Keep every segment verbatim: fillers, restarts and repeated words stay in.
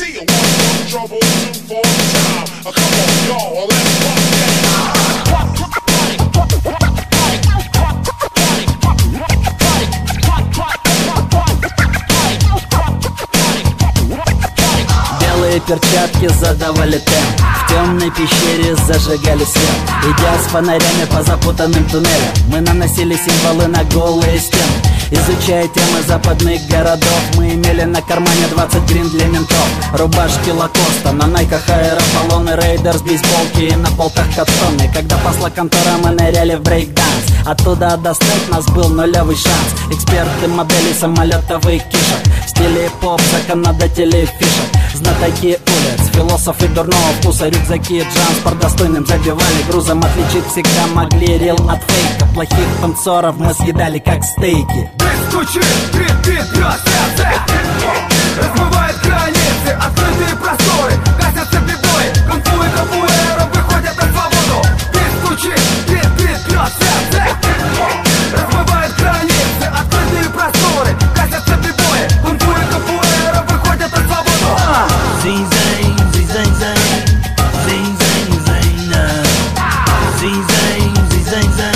see you. One for trouble, two for time. Uh, come on, y'all, let's rock Белые перчатки задавали темп, в темной пещере зажигали свет. Идя с фонарями по запутанным туннелям, мы наносили символы на голые стены. Изучая темы западных городов, мы имели на кармане двадцать грин для ментов. Рубашки Лакоста, на найках аэрополоны, рейдерс, бейсболки и на полках катоны. Когда пасла контора, мы ныряли в брейк-данс. Оттуда достать нас был нулевый шанс. Эксперты моделей самолетов и кишек, в стиле поп, законодатели фишек, знатоки улиц, философы дурного вкуса, рюкзаки, транспорт достойным забивали грузом. Отличить всегда могли рил от фейка. Плохих танцоров мы съедали как стейки. Стучит, бит, бит, бьет сердце, размывает границы, открытые просторы, гасятся бибой, кунг-фу и капуэра выходят на свободу. Бит стучит, бит, бит, бьет сердце, размывает границы, открытые просторы, гасятся бибой, кунг-фу и капуэра выходят на свободу. Зинь-зэнь, зинь-зэнь-зэнь, зинь-зэнь-зэнь, зинь-зэнь, зинь-зэнь-зэнь.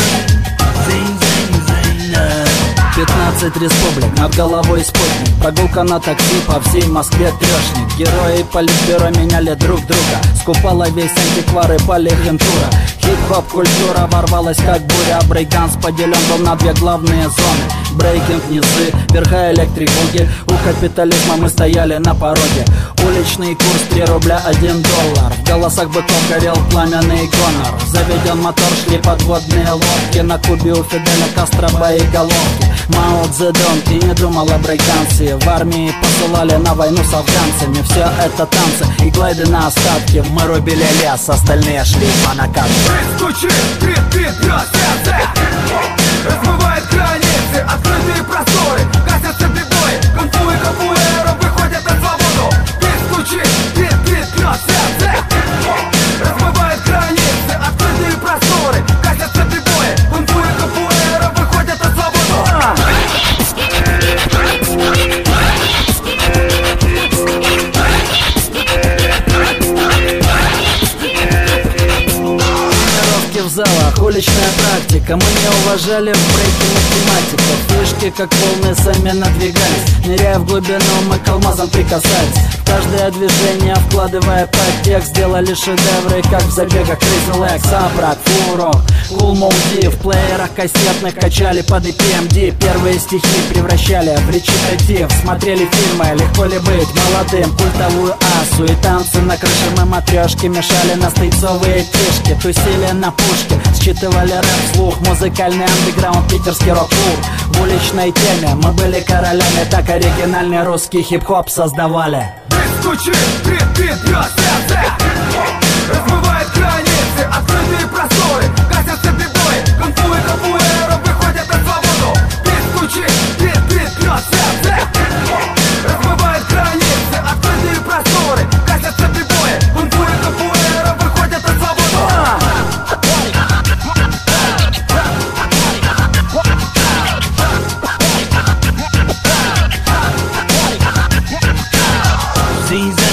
Пятнадцать республик, над головой спутник, прогулка на такси, по всей Москве трешник. Герои политбюро меняли друг друга, скупала весь антиквар и полигентура. Хип-хоп культура ворвалась как буря, брейкданс поделен был на две главные зоны. Брейкинг низы, верха электрик-буги, у капитализма мы стояли на пороге. Уличный курс три рубля один доллар, в голосах быков горел пламенный гонор. Заведен мотор, шли подводные лодки, на Кубе у Фиделя Кастро боеголовки. Мао Цзэдун и не думал о брейкдансе, в армии посылали на войну с афганцами. Все это танцы и глайды на остатки, мы рубили лес, остальные шли по накату. Стучит, бит, бит, бьет сердце, размывает границы, открытые просторы, гасятся бибой, кунг-фу и капуэра выходят на свободу. Бит стучит, бит, бит, бьет сердце, размывает границы, открытые просторы, гасятся бибой, кунг-фу и капуэра выходят на свободу. В залах уличная практика, мы не уважали в брейке математиков. Фишки как волны сами надвигались, ныряя в глубину, мы к алмазам прикасались. В каждое движение вкладывая подтекст, сделали шедевры, как в забегах Crazy Legs, Апрак, Фурок, Cool Moody. В плеерах кассетных качали под и пи эм ди. Первые стихи превращали в речитатив. Смотрели фильмы «Легко ли быть молодым», культовую асу и танцы на крыше. Мы матрешки мешали на стейцовые тишки, тусили на пушке, считывали рэп вслух. Музыкальный андеграунд, питерский рок-клуб. В уличной теме мы были королями, так оригинальный русский хип-хоп создавали. Стучит, бит, бит, бьет сердце, размывает границы, открытые просторы, гасятся бибой, кунг-фу и капуэра выходят на свободу. Бит стучит, бит, бит, бьет сердце, размывает границы, открытые просторы, гасятся бибой, кунг-фу и капуэра выходят на свободу. Зинь-зэнь.